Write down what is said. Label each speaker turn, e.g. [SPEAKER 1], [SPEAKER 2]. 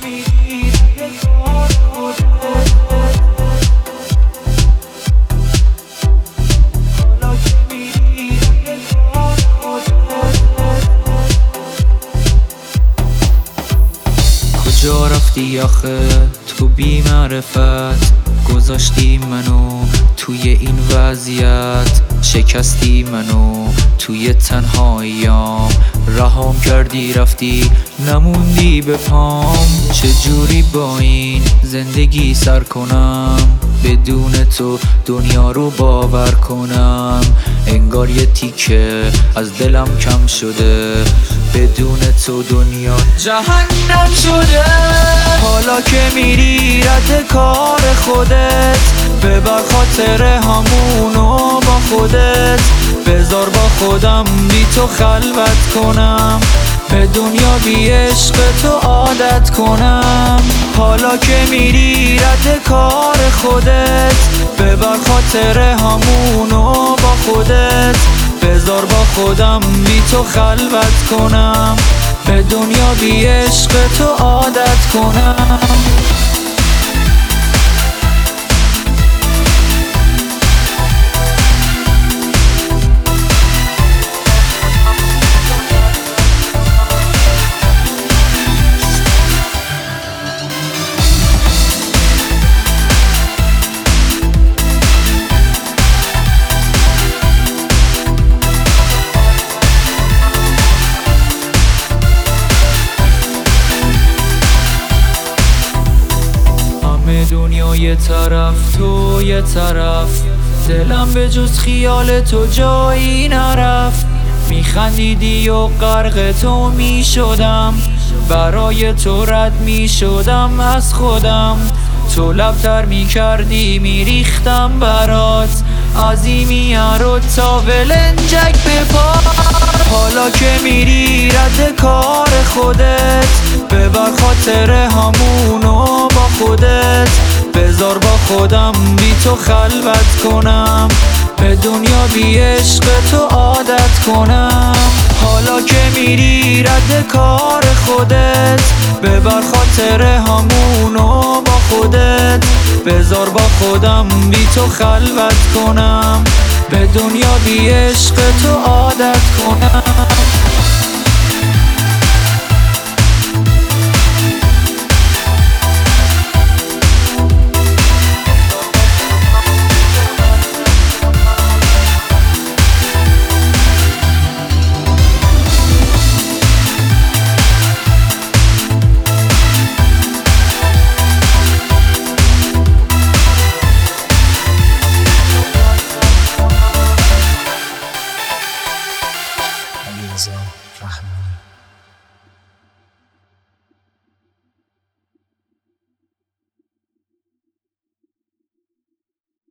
[SPEAKER 1] کجا رفتی آخه تو بی معرفت؟ گذاشتی منو توی این وضعیت، شکستی منو توی تنهاییام، رهام کردی رفتی نموندی به پام. چجوری با این زندگی سر کنم؟ بدون تو دنیا رو باور کنم. انگار یه تیکه از دلم کم شده، بدون تو دنیا جهنم شده. حالا که میری رد کار خودت، ببر خاطر همونو با خودت. بذار با خودم بی تو خلوت کنم، به دنیا بی عشق تو عادت کنم. حالا که میری رد کار خودت، ببر خاطر همونو با خودت. بذار با خودم بی تو خلوت کنم، به دنیا بی عشق تو عادت کنم. دنیا یه طرف تو یه طرف، دلم به جز خیال تو جایی نرفت. میخندیدی و غرق تو میشدم، برای تو رد میشدم از خودم. تو لبتر میکردی میریختم برات، عظیمی رو تا ولنجک بپا. حالا که میری رد کار خودت، ببر خاطر همونو با خودت. بذار با خودم بی تو خلوت کنم، به دنیا بی عشق تو عادت کنم. حالا که میری رد کار خودت، ببر خاطر همونو با خودت. بذار با خودم بی تو خلوت کنم، به دنیا بی عشق تو عادت کنم.